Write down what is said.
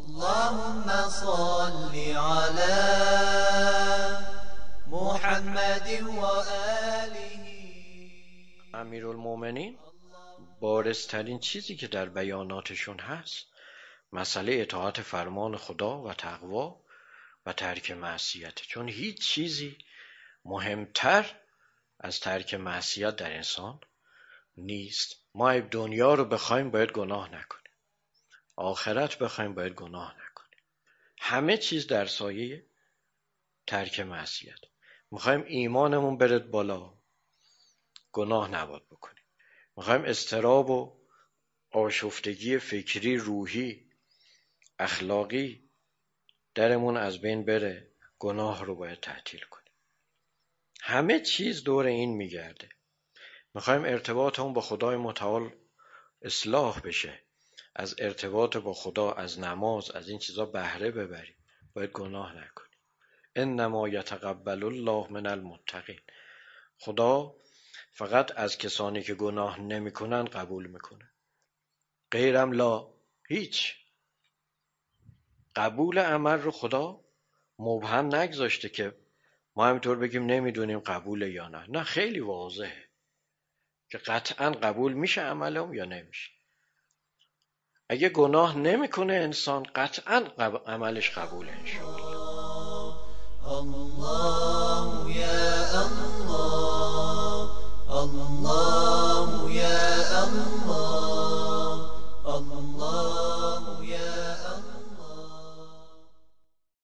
اللهم صل على محمد و آله. امیرالمومنین بارزترین چیزی که در بیاناتشون هست مسئله اطاعت فرمان خدا و تقوا و ترک معصیت، چون هیچ چیزی مهمتر از ترک معصیت در انسان نیست. ما دنیا رو بخوایم باید گناه نکنیم، آخرت بخوایم باید گناه نکنیم، همه چیز در سایه ترک معصیت. میخوایم ایمانمون برد بالا، گناه نباید بکنیم. میخوایم اضطراب و آشفتگی فکری، روحی، اخلاقی درمون از بین بره، گناه رو باید تعطیل کنیم. همه چیز دور این میگرده. میخوایم ارتباطمون با خدای متعال اصلاح بشه، از ارتباط با خدا، از نماز، از این چیزا بهره ببریم، باید گناه نکنیم. انما یتقبل الله من المتقین. خدا فقط از کسانی که گناه نمیکنن قبول میکنه، غیرم لا. هیچ قبول عمل رو خدا مبهم نگذاشته که ما همینطور بگیم نمیدونیم قبوله یا نه. نه، خیلی واضحه که قطعا قبول میشه عملم یا نمیشه. اگه گناه نمیکنه انسان، قطعا عملش قبوله انشاءالله.